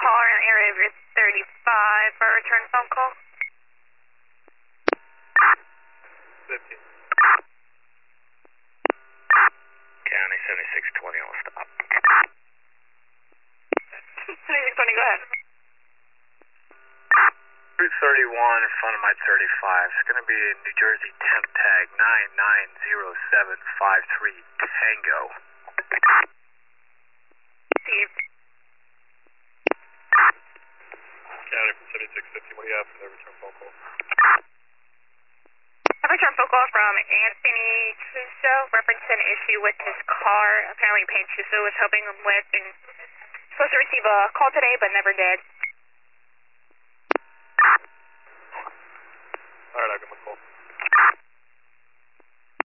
caller in the area of your 35 for a return phone call. 15. County 7620, I'll stop. 7620, go ahead. Route 31 in front of my 35. It's going to be a New Jersey temp tag 990753 Tango. Steve. County from 7650, what do you have for the return phone call? I have a return phone call from Anthony Cuso, referencing an issue with his car. Apparently, Payne Cuso was helping him with, and supposed to receive a call today, but never did.